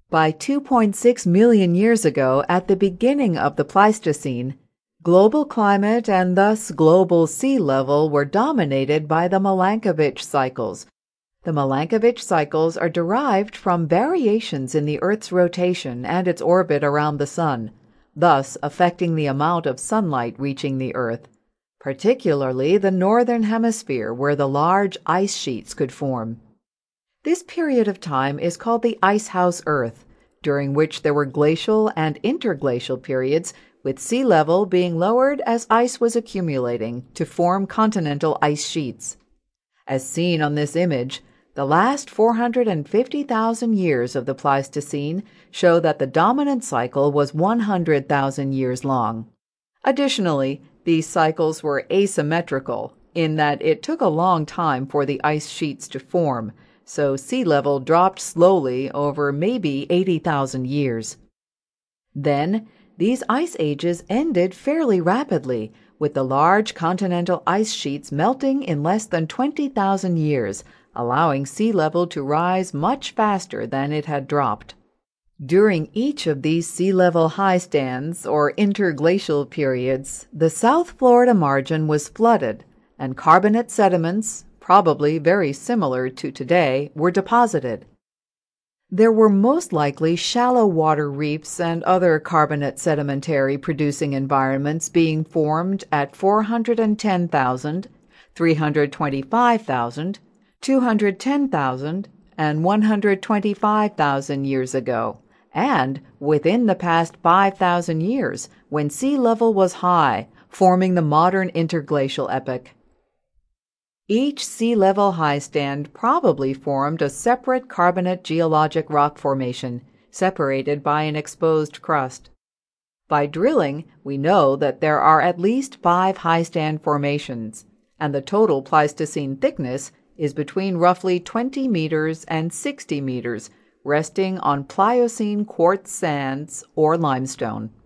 By 2.6 million years ago, at the beginning of the Pleistocene, global climate and thus global sea level were dominated by the Milankovitch cycles. The Milankovitch cycles are derived from variations in the Earth's rotation and its orbit around the Sun, thus affecting the amount of sunlight reaching the Earth, particularly the northern hemisphere where the large ice sheets could form. This period of time is called the Icehouse Earth, during which there were glacial and interglacial periods, with sea level being lowered as ice was accumulating to form continental ice sheets. As seen on this image, the last 450,000 years of the Pleistocene show that the dominant cycle was 100,000 years long. Additionally, these cycles were asymmetrical in that it took a long time for the ice sheets to form, so sea level dropped slowly over maybe 80,000 years. Then, these ice ages ended fairly rapidly, with the large continental ice sheets melting in less than 20,000 years, allowing sea level to rise much faster than it had dropped. During each of these sea level high stands or interglacial periods, the South Florida margin was flooded, and carbonate sediments, probably very similar to today, were deposited. There were most likely shallow water reefs and other carbonate sedimentary producing environments being formed at 410,000, 325,000, 210,000, and 125,000 years ago, and within the past 5,000 years when sea level was high, forming the modern interglacial epoch. Each sea level high stand probably formed a separate carbonate geologic rock formation, separated by an exposed crust. By drilling, we know that there are at least 5 high stand formations, and the total Pleistocene thickness is between roughly 20 meters and 60 meters, resting on Pliocene quartz sands or limestone.